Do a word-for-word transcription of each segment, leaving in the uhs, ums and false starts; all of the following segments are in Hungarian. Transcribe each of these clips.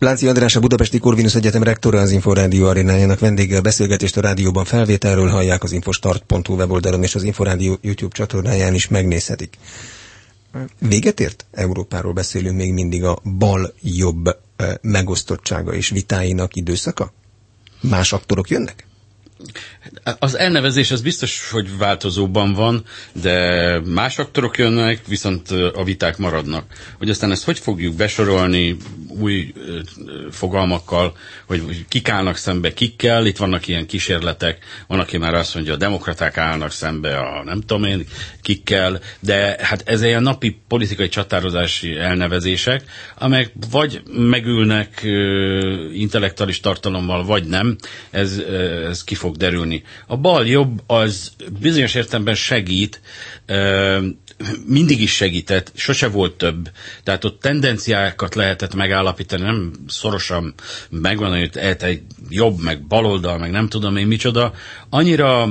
Lánci András, a Budapesti Corvinus Egyetem rektora, az Inforádió arénájának vendége. A beszélgetést a rádióban felvételről hallják, az infostart pont hu weboldalon és az Inforádió YouTube csatornáján is megnézhetik. Véget ért? Európáról beszélünk még mindig, a bal-jobb megosztottsága és vitáinak időszaka? Más aktorok jönnek? Az elnevezés az biztos, hogy változóban van, de más aktorok jönnek, viszont a viták maradnak. Hogy aztán ezt hogy fogjuk besorolni új fogalmakkal, hogy kik állnak szembe kikkel, itt vannak ilyen kísérletek, van, aki már azt mondja, a demokraták állnak szembe a nem tudom én kikkel, de hát ez ilyen napi politikai csatározási elnevezések, amelyek vagy megülnek intellektuális tartalommal, vagy nem, ez, ez ki fog derülni. A bal-jobb az bizonyos értelemben segít, mindig is segített, sose volt több. Tehát ott tendenciákat lehetett megállapítani, nem szorosan megvan, hogy egy jobb, meg baloldal, meg nem tudom én micsoda. Annyira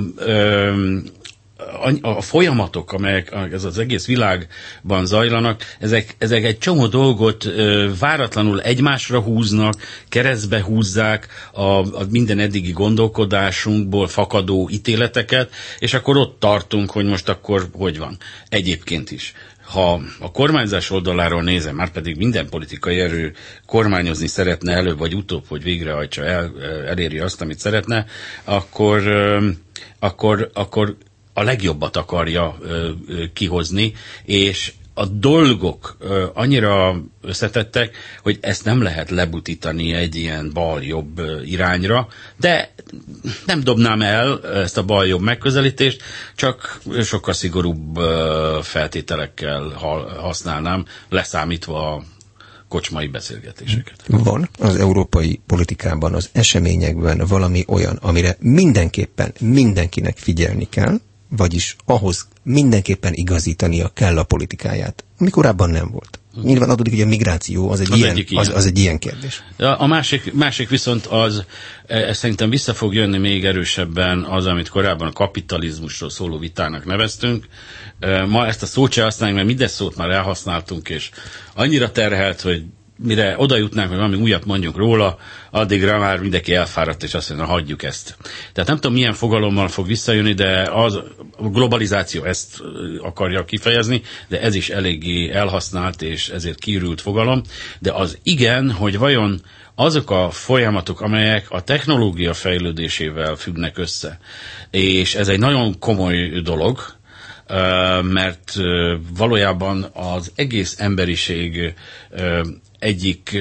a folyamatok, amelyek ez az egész világban zajlanak, ezek, ezek egy csomó dolgot ö, váratlanul egymásra húznak, keresztbe húzzák a, a minden eddigi gondolkodásunkból fakadó ítéleteket, és akkor ott tartunk, hogy most akkor hogy van. Egyébként is. Ha a kormányzás oldaláról nézem, már pedig minden politikai erő kormányozni szeretne előbb vagy utóbb, hogy végrehajtsa, el, eléri azt, amit szeretne, akkor, ö, akkor, akkor a legjobbat akarja ö, ö, kihozni, és a dolgok ö, annyira összetettek, hogy ezt nem lehet lebutítani egy ilyen bal-jobb ö, irányra, de nem dobnám el ezt a bal-jobb megközelítést, csak sokkal szigorúbb ö, feltételekkel használnám, leszámítva a kocsmai beszélgetéseket. Van az európai politikában, az eseményekben valami olyan, amire mindenképpen mindenkinek figyelni kell, vagyis ahhoz mindenképpen igazítania kell a politikáját, ami korábban nem volt. Nyilván adódik, hogy a migráció az egy, az ilyen, ilyen. Az, az egy ilyen kérdés. A másik, másik viszont az, ez szerintem vissza fog jönni még erősebben az, amit korábban a kapitalizmusról szóló vitának neveztünk. Ma ezt a szót se használjuk, mert minden szót már elhasználtunk, és annyira terhelt, hogy mire oda jutnánk, hogy valami újat mondjunk róla, addigra már mindenki elfáradt, és azt mondja, na, hagyjuk ezt. Tehát nem tudom, milyen fogalommal fog visszajönni, de az, a globalizáció ezt akarja kifejezni, de ez is eléggé elhasznált, és ezért kiürült fogalom. De az igen, hogy vajon azok a folyamatok, amelyek a technológia fejlődésével függnek össze, és ez egy nagyon komoly dolog, mert valójában az egész emberiség egyik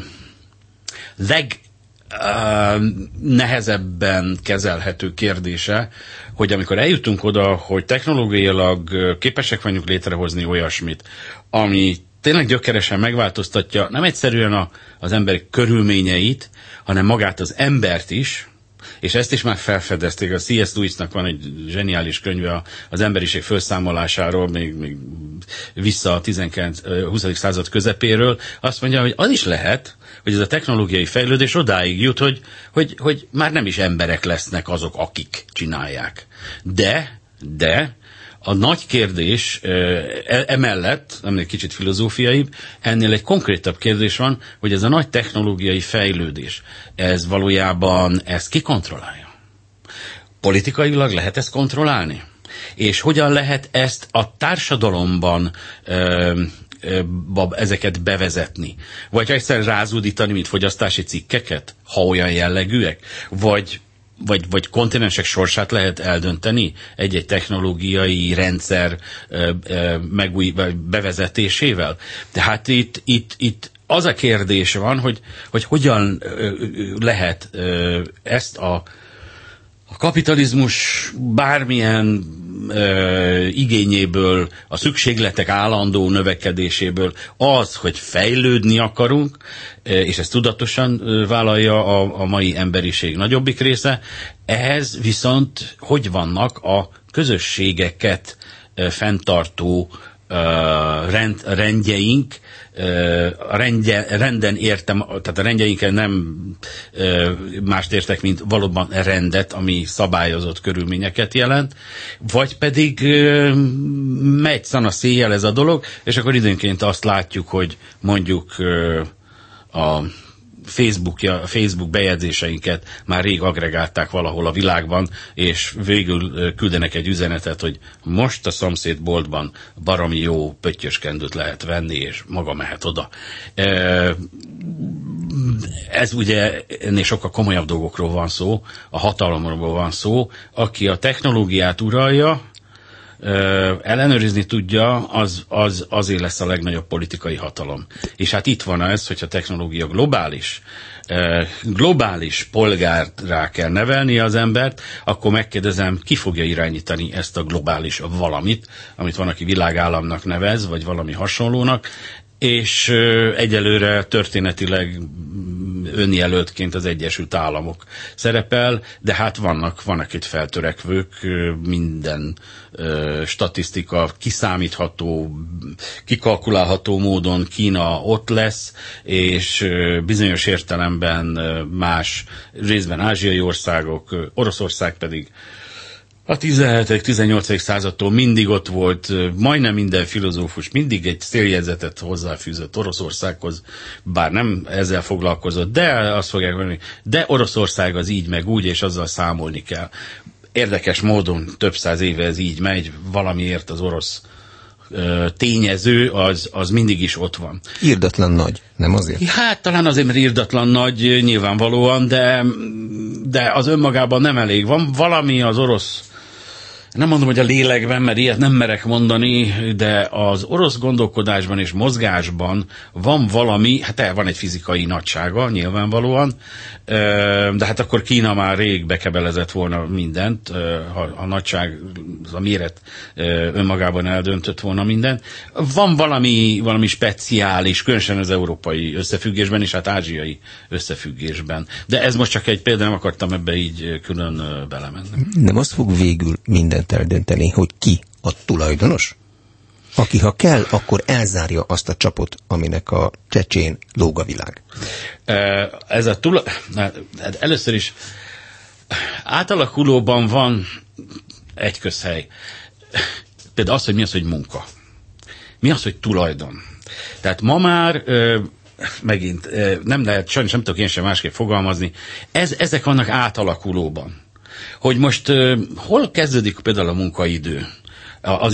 legnehezebben kezelhető kérdése, hogy amikor eljutunk oda, hogy technológiailag képesek vagyunk létrehozni olyasmit, ami tényleg gyökeresen megváltoztatja nem egyszerűen a, az emberek körülményeit, hanem magát az embert is, és ezt is már felfedezték. A C S. Lewisnak van egy zseniális könyve az emberiség felszámolásáról, még, még vissza a huszadik század közepéről. Azt mondja, hogy az is lehet, hogy ez a technológiai fejlődés odáig jut, hogy, hogy, hogy már nem is emberek lesznek azok, akik csinálják. De, de a nagy kérdés emellett, nem egy kicsit filozófiaibb, ennél egy konkrétabb kérdés van, hogy ez a nagy technológiai fejlődés, ez valójában ezt ki kontrollálja? Politikailag lehet ezt kontrollálni? És hogyan lehet ezt a társadalomban ö, ö, ezeket bevezetni? Vagy egyszer rázódítani, mint fogyasztási cikkeket, ha olyan jellegűek? Vagy Vagy, vagy kontinensek sorsát lehet eldönteni egy-egy technológiai rendszer ö, ö, megúj, bevezetésével. Tehát itt, itt, itt az a kérdés van, hogy, hogy hogyan ö, lehet ö, ezt a, a kapitalizmus bármilyen ö, igényéből, a szükségletek állandó növekedéséből az, hogy fejlődni akarunk, és ezt tudatosan vállalja a, a mai emberiség nagyobbik része, ehhez viszont hogy vannak a közösségeket fenntartó rend, rendjeink, a rendje, renden értem, tehát a rendjeinken nem mást értek, mint valóban rendet, ami szabályozott körülményeket jelent, vagy pedig megy szana széjjel ez a dolog, és akkor időnként azt látjuk, hogy mondjuk a Facebookja, Facebook bejegyzéseinket már rég agregálták valahol a világban, és végül küldenek egy üzenetet, hogy most a szomszéd boltban baromi jó pöttyöskendőt lehet venni, és maga mehet oda. Ez ugye ennél sokkal komolyabb dolgokról van szó, a hatalomról van szó, aki a technológiát uralja, ellenőrizni tudja, az, az azért lesz a legnagyobb politikai hatalom. És hát itt van ez, hogyha technológia globális, globális polgárrá kell nevelni az embert, akkor megkérdezem, ki fogja irányítani ezt a globális valamit, amit van, aki világállamnak nevez, vagy valami hasonlónak, és egyelőre történetileg önjelöltként az Egyesült Államok szerepel, de hát vannak, vannak itt feltörekvők, minden statisztika kiszámítható, kikalkulálható módon Kína ott lesz, és bizonyos értelemben más részben ázsiai országok, Oroszország pedig a tizenhetedik tizennyolcadik századtól mindig ott volt, majdnem minden filozófus mindig egy céljegyzetet hozzáfűzött Oroszországhoz, bár nem ezzel foglalkozott, de azt fogják mondani, de Oroszország az így meg úgy, és azzal számolni kell. Érdekes módon több száz éve ez így megy, valamiért az orosz ö, tényező az, az mindig is ott van. Irdatlan nagy, nem azért? Hát talán azért, mert irdatlan nagy nyilvánvalóan, de, de az önmagában nem elég. Van valami az orosz, nem mondom, hogy a lélekben, mert ilyet nem merek mondani, de az orosz gondolkodásban és mozgásban van valami, hát el van egy fizikai nagysága, nyilvánvalóan, de hát akkor Kína már rég bekebelezett volna mindent, ha a nagyság, a méret önmagában eldöntött volna mindent. Van valami, valami speciális, különösen az európai összefüggésben, és hát ázsiai összefüggésben. De ez most csak egy példa, nem akartam ebbe így külön belemenni. Nem azt fog végül mindent eldönteni, hogy ki a tulajdonos? Aki, ha kell, akkor elzárja azt a csapot, aminek a csecsén lóg a világ. Ez a tula... Először is átalakulóban van egy közhely. Például az, hogy mi az, hogy munka. Mi az, hogy tulajdon. Tehát ma már megint nem lehet, sajnos nem tudok én sem másképp fogalmazni, ez, ezek vannak átalakulóban. Hogy most uh, hol kezdődik például a munkaidő? Az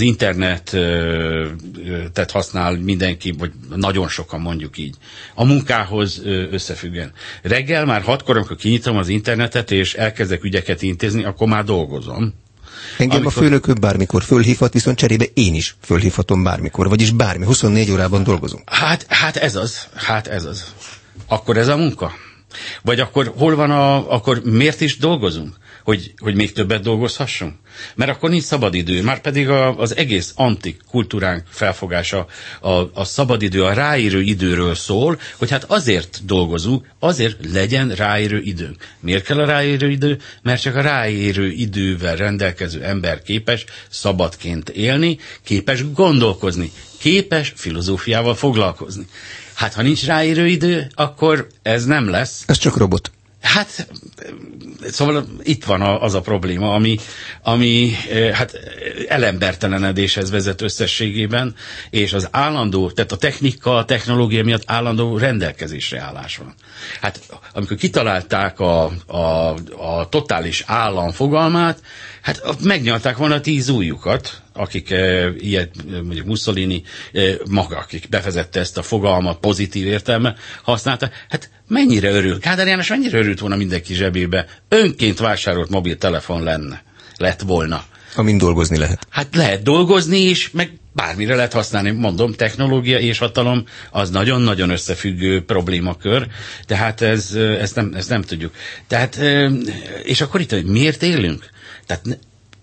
internetet használ mindenki, vagy nagyon sokan mondjuk így. A munkához összefüggően. Reggel már hatkor, amikor kinyitom az internetet, és elkezdek ügyeket intézni, akkor már dolgozom. Engem amikor... a főnököm bármikor fölhívhat, viszont cserébe én is fölhívhatom bármikor, vagyis bármi, huszonnégy órában dolgozunk. Hát, hát ez az, hát ez az. Akkor ez a munka? Vagy akkor hol van a, akkor miért is dolgozunk? Hogy, hogy még többet dolgozhassunk? Mert akkor nincs szabadidő. Már pedig a, az egész antik kultúránk felfogása a, a szabadidő, a ráérő időről szól, hogy hát azért dolgozunk, azért legyen ráérő időnk. Miért kell a ráérő idő? Mert csak a ráérő idővel rendelkező ember képes szabadként élni, képes gondolkozni, képes filozófiával foglalkozni. Hát ha nincs ráérő idő, akkor ez nem lesz. Ez csak robot. Hát, szóval itt van az a probléma, ami, ami hát elembertelenedéshez vezet összességében, és az állandó, tehát a technika, a technológia miatt állandó rendelkezésre állás van. Hát amikor kitalálták a, a, a totális állam fogalmát, hát megnyalták volna tíz ujjukat, akik e, ilyet, mondjuk Mussolini e, maga, akik bevezette ezt a fogalmat pozitív értelme használta, hát mennyire örül, Kádár János mennyire örült volna mindenki zsebébe, önként vásárolt mobiltelefon lenne, lett volna. Amin dolgozni lehet. Hát lehet dolgozni is, meg bármire lehet használni, mondom, technológia és hatalom, az nagyon-nagyon összefüggő problémakör, tehát ez, ezt, nem, ezt nem tudjuk. Tehát, és akkor itt, hogy miért élünk? Tehát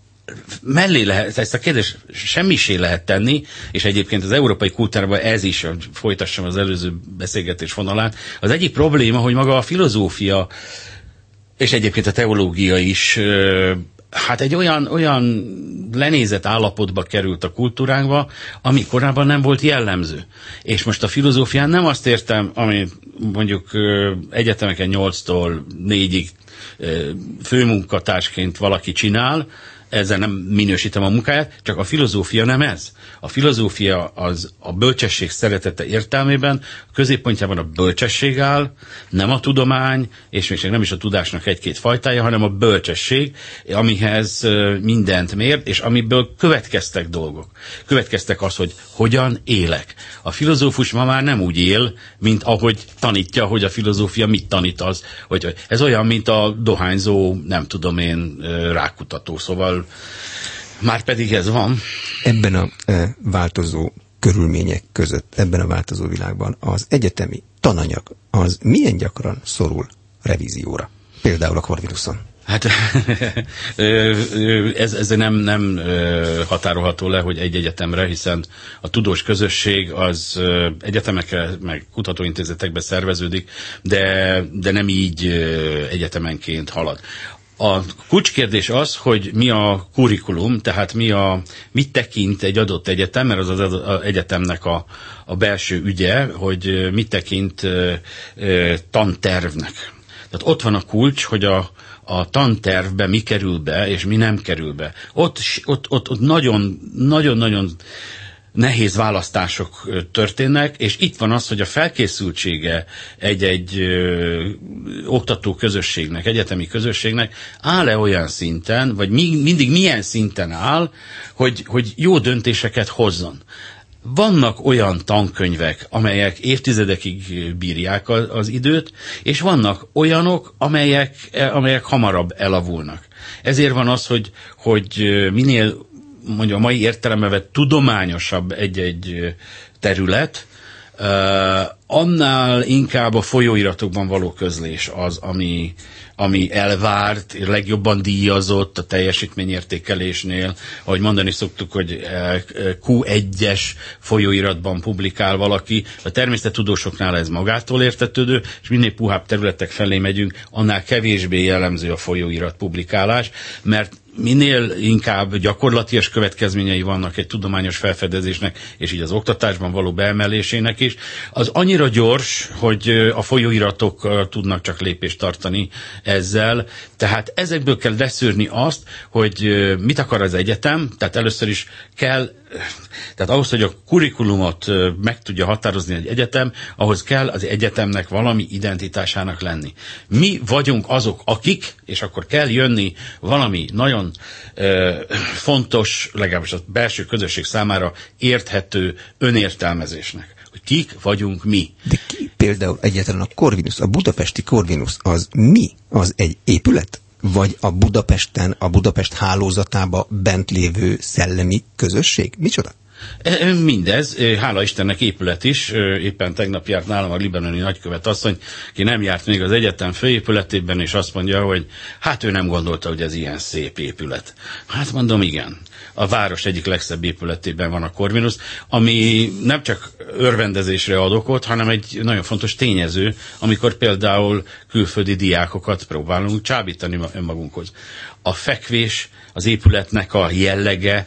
mellé lehet, ezt a kérdést semmisé lehet tenni, és egyébként az európai kultúrában ez is, folytassam az előző beszélgetés vonalát, az egyik probléma, hogy maga a filozófia, és egyébként a teológia is, hát egy olyan, olyan lenézett állapotba került a kultúránkba, ami korábban nem volt jellemző. És most a filozófián nem azt értem, ami mondjuk egyetemeken nyolctól négyig főmunkatársként valaki csinál, ezzel nem minősítem a munkáját, csak a filozófia nem ez. A filozófia az a bölcsesség szeretete értelmében, a középpontjában a bölcsesség áll, nem a tudomány, és még nem is a tudásnak egy-két fajtája, hanem a bölcsesség, amihez mindent mér, és amiből következtek dolgok. Következtek az, hogy hogyan élek. A filozófus ma már nem úgy él, mint ahogy tanítja, hogy a filozófia mit tanít az. Hogy ez olyan, mint a dohányzó, nem tudom én, rákutató. Szóval már pedig ez van. Ebben a e, változó körülmények között, ebben a változó világban az egyetemi tananyag az milyen gyakran szorul revízióra? Például a Corvinuson. Hát ez, ez nem, nem határolható le, hogy egy egyetemre, hiszen a tudós közösség az egyetemekre, meg kutatóintézetekbe szerveződik, de, de nem így egyetemenként halad. A kulcskérdés az, hogy mi a kurikulum, tehát mi a, mit tekint egy adott egyetem, mert az az egyetemnek a, a belső ügye, hogy mit tekint e, e, tantervnek. Tehát ott van a kulcs, hogy a, a tantervbe mi kerül be, és mi nem kerül be. Ott, ott, ott, ott nagyon, nagyon, nagyon nehéz választások történnek, és itt van az, hogy a felkészültsége egy-egy ö, oktató közösségnek, egyetemi közösségnek áll-e olyan szinten, vagy mi, mindig milyen szinten áll, hogy, hogy jó döntéseket hozzon. Vannak olyan tankönyvek, amelyek évtizedekig bírják az, az időt, és vannak olyanok, amelyek, amelyek hamarabb elavulnak. Ezért van az, hogy, hogy minél mondja a mai értelemben vett tudományosabb egy-egy terület, uh, annál inkább a folyóiratokban való közlés az, ami, ami elvárt, legjobban díjazott a teljesítményértékelésnél. Ahogy mondani szoktuk, hogy kú egyes folyóiratban publikál valaki. A természettudósoknál ez magától értetődő, és minél puhább területek felé megyünk, annál kevésbé jellemző a folyóirat publikálás, mert minél inkább gyakorlatias következményei vannak egy tudományos felfedezésnek, és így az oktatásban való beemelésének is, az annyira gyors, hogy a folyóiratok tudnak csak lépést tartani ezzel. Tehát ezekből kell leszűrni azt, hogy mit akar az egyetem, tehát először is kell, tehát ahhoz, hogy a kurikulumot meg tudja határozni egy egyetem, ahhoz kell az egyetemnek valami identitásának lenni. Mi vagyunk azok, akik, és akkor kell jönni valami nagyon ö, fontos, legalábbis a belső közösség számára érthető önértelmezésnek. Hogy kik vagyunk mi. De ki például egyáltalán a Corvinus, a budapesti Corvinus, az mi? Az egy épület? Vagy a Budapesten, a Budapest hálózatába bent lévő szellemi közösség? Micsoda? Mindez, hála Istennek épület is, éppen tegnap járt nálam a libanoni nagykövet asszony, ki nem járt még az egyetem főépületében, és azt mondja, hogy hát ő nem gondolta, hogy ez ilyen szép épület. Hát mondom, igen. A város egyik legszebb épületében van a Corvinus, ami nem csak örvendezésre ad okot, hanem egy nagyon fontos tényező, amikor például külföldi diákokat próbálunk csábítani önmagunkhoz. A fekvés, az épületnek a jellege,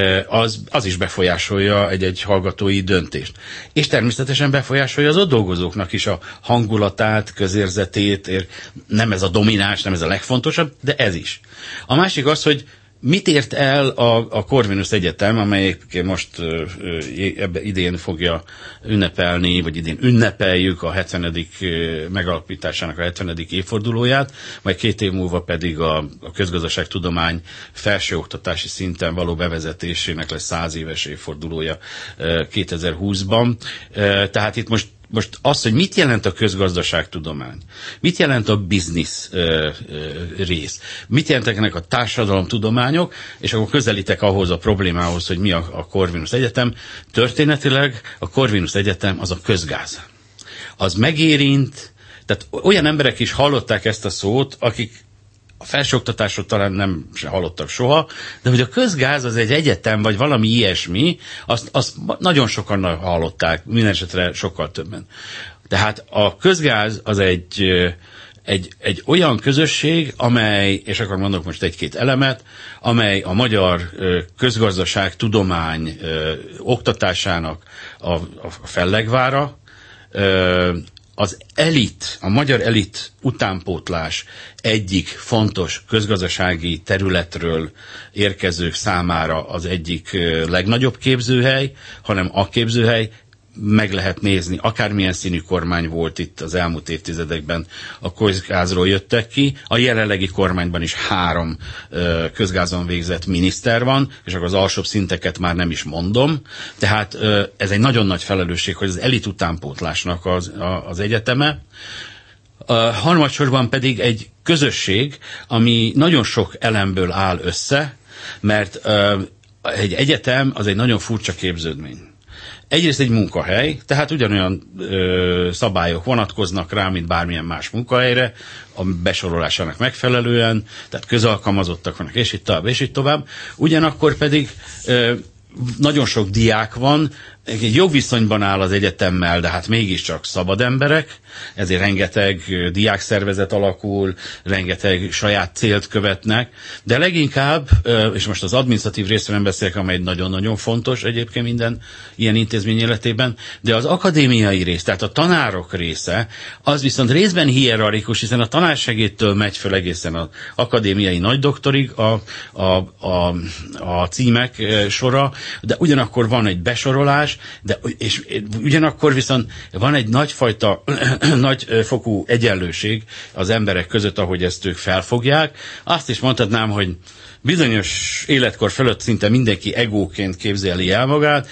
az, az is befolyásolja egy-egy hallgatói döntést. És természetesen befolyásolja az ott dolgozóknak is a hangulatát, közérzetét, nem ez a domináns, nem ez a legfontosabb, de ez is. A másik az, hogy mit ért el a, a Corvinus Egyetem, amely most uh, ebbe idén fogja ünnepelni, vagy idén ünnepeljük a hetvenedik uh, megalapításának a hetvenedik évfordulóját, majd két év múlva pedig a, a közgazdaságtudomány felsőoktatási szinten való bevezetésének lesz száz éves évfordulója uh, kétezer-húszban. Uh, tehát itt most Most az, hogy mit jelent a közgazdaságtudomány, mit jelent a biznisz ö, ö, rész, mit jelentenek a társadalomtudományok, és akkor közelítek ahhoz a problémához, hogy mi a, a Corvinus Egyetem. Történetileg a Corvinus Egyetem az a közgáz. Az megérint, tehát olyan emberek is hallották ezt a szót, akik a felsőoktatásról talán nem se hallottak soha, de hogy a közgáz az egy egyetem, vagy valami ilyesmi, azt, azt nagyon sokan hallották, minden esetre sokkal többen. Tehát a közgáz az egy, egy, egy olyan közösség, amely, és akkor mondok most egy-két elemet, amely a magyar közgazdaság tudomány oktatásának a, a fellegvára, az elit, a magyar elit utánpótlás egyik fontos közgazdasági területről érkezők számára az egyik legnagyobb képzőhely, hanem a képzőhely, meg lehet nézni, akármilyen színű kormány volt itt az elmúlt évtizedekben, a közgázról jöttek ki, a jelenlegi kormányban is három ö, közgázon végzett miniszter van, és akkor az alsóbb szinteket már nem is mondom, tehát ö, ez egy nagyon nagy felelősség, hogy az elit utánpótlásnak az, a, az egyeteme. A harmadsorban pedig egy közösség, ami nagyon sok elemből áll össze, mert ö, egy egyetem az egy nagyon furcsa képződmény. Egyrészt egy munkahely, tehát ugyanolyan ö, szabályok vonatkoznak rá, mint bármilyen más munkahelyre, a besorolásának megfelelően, tehát közalkalmazottak vannak, és itt tovább, és itt tovább. Ugyanakkor pedig ö, nagyon sok diák van, egy jogviszonyban áll az egyetemmel, de hát mégiscsak szabad emberek, ezért rengeteg diákszervezet alakul, rengeteg saját célt követnek, de leginkább, és most az adminisztratív részről nem beszélek, amely nagyon-nagyon fontos egyébként minden ilyen intézmény életében, de az akadémiai rész, tehát a tanárok része, az viszont részben hierarchikus, hiszen a tanársegédtől megy föl egészen az akadémiai nagydoktorig a, a, a, a címek sora, de ugyanakkor van egy besorolás, de, és ugyanakkor viszont van egy nagyfajta, nagyfokú egyenlőség az emberek között, ahogy ezt ők felfogják. Azt is mondhatnám, hogy bizonyos életkor fölött szinte mindenki egóként képzeli el magát,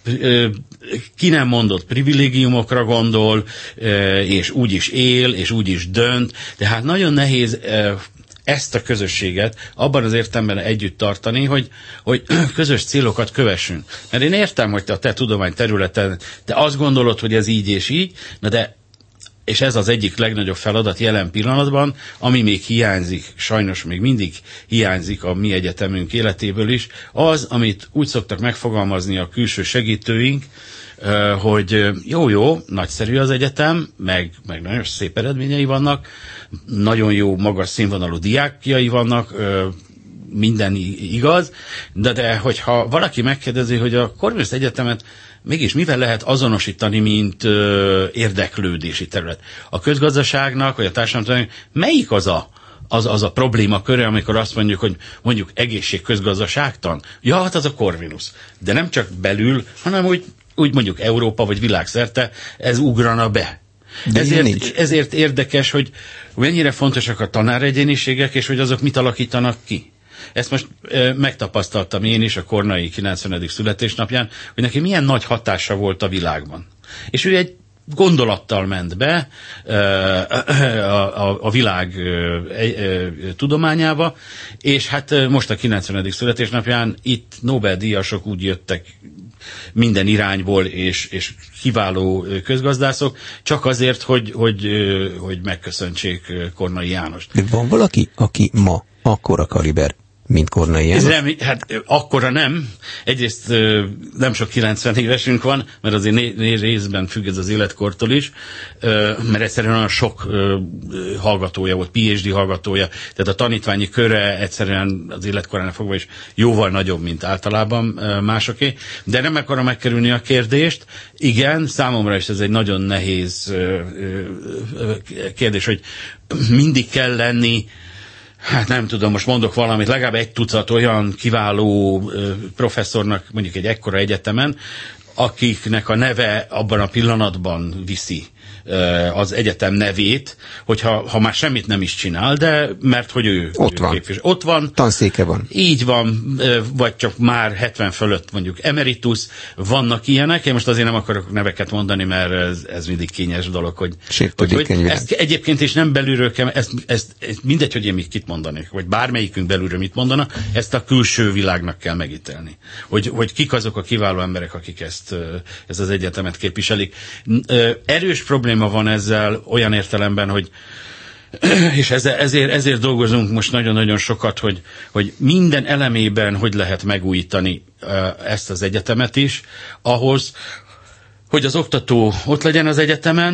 ki nem mondott privilégiumokra gondol, és úgy is él, és úgy is dönt, tehát nagyon nehéz ezt a közösséget abban az értelemben együtt tartani, hogy, hogy közös célokat kövessünk. Mert én értem, hogy te a te tudományterületen, te azt gondolod, hogy ez így és így, na de, és ez az egyik legnagyobb feladat jelen pillanatban, ami még hiányzik, sajnos még mindig hiányzik a mi egyetemünk életéből is, az, amit úgy szoktak megfogalmazni a külső segítőink, hogy jó-jó, nagyszerű az egyetem, meg, meg nagyon szép eredményei vannak, nagyon jó, magas színvonalú diákjai vannak, minden igaz, de, de hogyha valaki megkérdezi, hogy a Corvinus Egyetemet mégis mivel lehet azonosítani, mint ö, érdeklődési terület? A közgazdaságnak, vagy a társadalomnak melyik az a az, az a probléma köre, amikor azt mondjuk, hogy mondjuk egészségközgazdaságtan? Ja, hát az a Corvinus. De nem csak belül, hanem úgy, úgy mondjuk Európa vagy világszerte ez ugrana be. Ezért, ezért érdekes, hogy mennyire fontosak a tanáregyéniségek, és hogy azok mit alakítanak ki. Ezt most e, megtapasztaltam én is a Kornai kilencvenedik születésnapján, hogy neki milyen nagy hatása volt a világban. És ő egy gondolattal ment be a, a, a világ tudományába, és hát most a kilencvenedik születésnapján itt Nobel-díjasok úgy jöttek minden irányból, és, és kiváló közgazdászok, csak azért, hogy, hogy, hogy megköszöntsék Kornai Jánost. De van valaki, aki ma akkora kaliber, mint Kornai János? Nem, hát akkora nem. Egyrészt nem sok kilencven évesünk van, mert azért né, né részben függ ez az életkortól is, mert egyszerűen olyan sok hallgatója volt, pé há dé hallgatója, tehát a tanítványi köre egyszerűen az életkoránál fogva is jóval nagyobb, mint általában másoké. De nem akarom megkerülni a kérdést. Igen, számomra is ez egy nagyon nehéz kérdés, hogy mindig kell lenni. Hát nem tudom, most mondok valamit, legalább egy tucat olyan kiváló ö, professzornak, mondjuk egy ekkora egyetemen, akiknek a neve abban a pillanatban viszi ö, az egyetem nevét, hogyha ha már semmit nem is csinál, de mert hogy ő, ott ő van. Képvisel. Ott van. Tanszéke van. Így van, ö, vagy csak már hetven fölött mondjuk emeritus, vannak ilyenek. Én most azért nem akarok neveket mondani, mert ez, ez mindig kényes dolog, hogy, hogy, hogy ezt egyébként is nem belülről kell, ezt, ezt, ezt mindegy, hogy én még kit mondanék, vagy bármelyikünk belülről mit mondana, ezt a külső világnak kell megítélni. Hogy, hogy kik azok a kiváló emberek, akik ezt, ezt az egyetemet képviselik. Erős probléma van ezzel olyan értelemben, hogy és ezért, ezért dolgozunk most nagyon-nagyon sokat, hogy, hogy minden elemében hogy lehet megújítani ezt az egyetemet is, ahhoz, hogy az oktató ott legyen az egyetemen,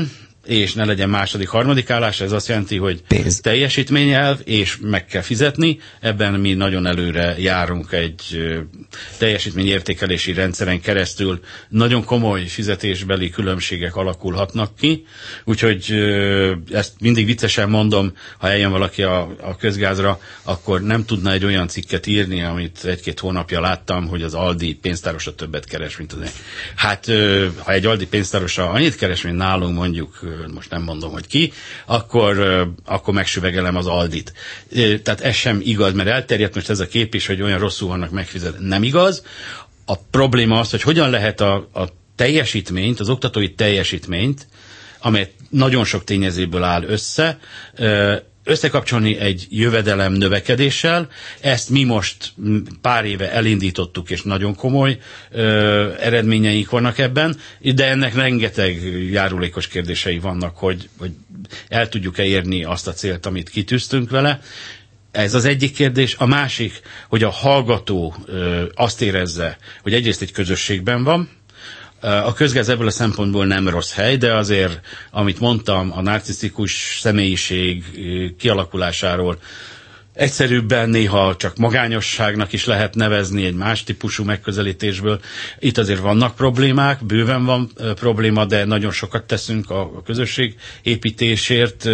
és ne legyen második, harmadik állás, ez azt jelenti, hogy pénz. Teljesítményelv, és meg kell fizetni, ebben mi nagyon előre járunk egy teljesítményértékelési rendszeren keresztül, nagyon komoly fizetésbeli különbségek alakulhatnak ki, úgyhogy ezt mindig viccesen mondom, ha eljön valaki a, a közgázra, akkor nem tudna egy olyan cikket írni, amit egy-két hónapja láttam, hogy az Aldi pénztárosa többet keres, mint az. Hát, ha egy Aldi pénztárosa annyit keres, mint nálunk, mondjuk, most nem mondom, hogy ki, akkor, akkor megsüvegelem az Aldit. Tehát ez sem igaz, mert elterjedt most ez a kép is, hogy olyan rosszul vannak megfizetve. Nem igaz. A probléma az, hogy hogyan lehet a, a teljesítményt, az oktatói teljesítményt, amely nagyon sok tényezőből áll össze, összekapcsolni egy jövedelem növekedéssel. Ezt mi most pár éve elindítottuk, és nagyon komoly ö, eredményeink vannak ebben, de ennek rengeteg járulékos kérdései vannak, hogy, hogy el tudjuk-e érni azt a célt, amit kitűztünk vele. Ez az egyik kérdés. A másik, hogy a hallgató ö, azt érezze, hogy egyrészt egy közösségben van. A közgáz ebből a szempontból nem rossz hely, de azért, amit mondtam, a narcisztikus személyiség kialakulásáról egyszerűbben néha csak magányosságnak is lehet nevezni egy más típusú megközelítésből. Itt azért vannak problémák, bőven van probléma, de nagyon sokat teszünk a közösség építésért,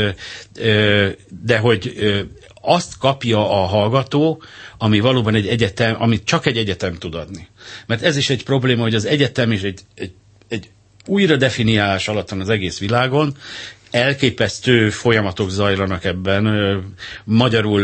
de hogy azt kapja a hallgató, ami valóban egy egyetem, amit csak egy egyetem tud adni. Mert ez is egy probléma, hogy az egyetem is egy, egy, egy újra definiálás alatt van az egész világon, elképesztő folyamatok zajlanak ebben. Magyarul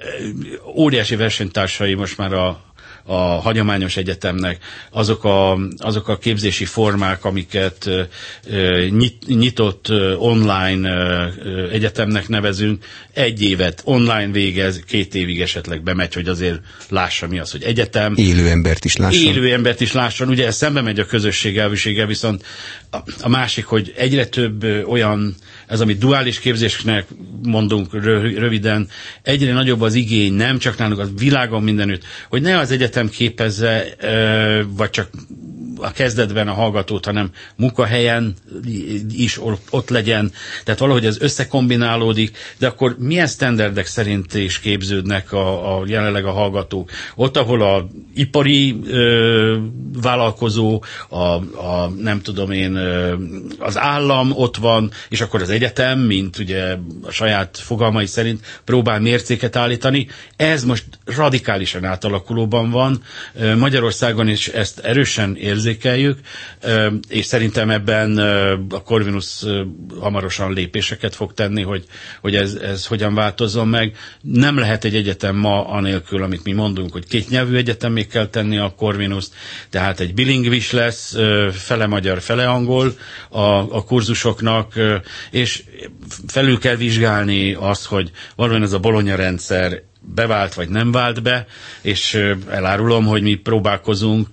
óriási versenytársai most már a a hagyományos egyetemnek, azok a, azok a képzési formák, amiket uh, nyit, nyitott uh, online uh, egyetemnek nevezünk, egy évet online végez, két évig esetleg bemegy, hogy azért lássa, mi az, hogy egyetem. Élő embert is lásson. Élő embert is lásson. Ugye ez szembe megy a közösség elviséggel, viszont a, a másik, hogy egyre több uh, olyan, ez amit duális képzésnek mondunk röviden, egyre nagyobb az igény, nem csak nálunk, a világon mindenütt, hogy ne az egyetem képezze, vagy csak a kezdetben a hallgatót, hanem munkahelyen is ott legyen. Tehát valahogy ez összekombinálódik, de akkor milyen sztenderdek szerint is képződnek a, a jelenleg a hallgatók? Ott, ahol a ipari ö, vállalkozó, a, a nem tudom én, ö, az állam ott van, és akkor az egyetem, mint ugye a saját fogalmai szerint próbál mércéket állítani. Ez most radikálisan átalakulóban van. Magyarországon is ezt erősen érzékeljük, és szerintem ebben a Corvinus hamarosan lépéseket fog tenni, hogy, hogy ez, ez hogyan változzon meg. Nem lehet egy egyetem ma anélkül, amit mi mondunk, hogy kétnyelvű egyetemé kell tenni a Corvinust, tehát egy bilingvis lesz, fele magyar, fele angol a, a kurzusoknak, és felül kell vizsgálni azt, hogy valóban ez a Bologna rendszer bevált vagy nem vált be, és elárulom, hogy mi próbálkozunk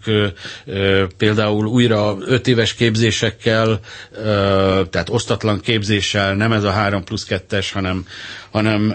például újra öt éves képzésekkel, tehát osztatlan képzéssel, nem ez a három plusz kettes, hanem, hanem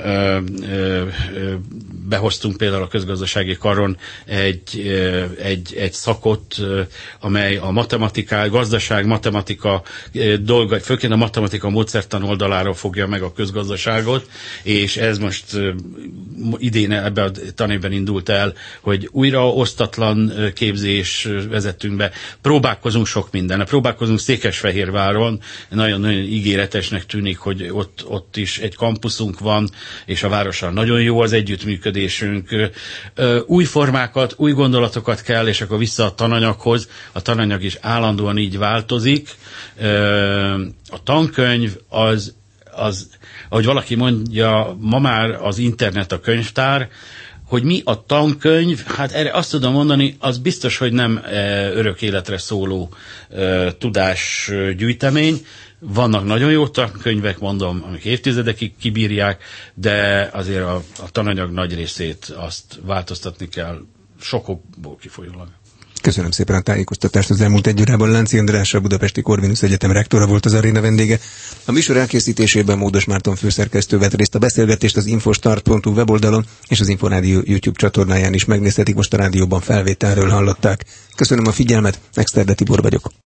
behoztunk például a közgazdasági karon egy, egy, egy szakot, amely a matematika, gazdaság, matematika dolga, főként a matematika módszertan oldaláról fogja meg a közgazdaságot, és ez most idén ebben a tanévben indult el, hogy újra osztatlan képzés vezettünk be. Próbálkozunk sok mindenre. Próbálkozunk Székesfehérváron. Nagyon-nagyon ígéretesnek tűnik, hogy ott, ott is egy kampuszunk van, és a várossal nagyon jó az együttműködésünk. Új formákat, új gondolatokat kell, és akkor vissza a tananyaghoz. A tananyag is állandóan így változik. A tankönyv az az, ahogy valaki mondja, ma már az internet a könyvtár, hogy mi a tankönyv, hát erre azt tudom mondani, az biztos, hogy nem örök életre szóló tudásgyűjtemény. Vannak nagyon jó tankönyvek, mondom, amik évtizedekig kibírják, de azért a, a tananyag nagy részét azt változtatni kell, sokokból kifolyólag. Köszönöm szépen a tájékoztatást. Az elmúlt egy órában Lánci András, a Budapesti Corvinus Egyetem rektora volt az aréna vendége. A műsor elkészítésében Módos Márton főszerkesztő vett részt. A beszélgetést az infostart pont hu weboldalon és az Inforádió YouTube csatornáján is megnézhetik. Most a rádióban felvételről hallották. Köszönöm a figyelmet, Exterde Tibor vagyok.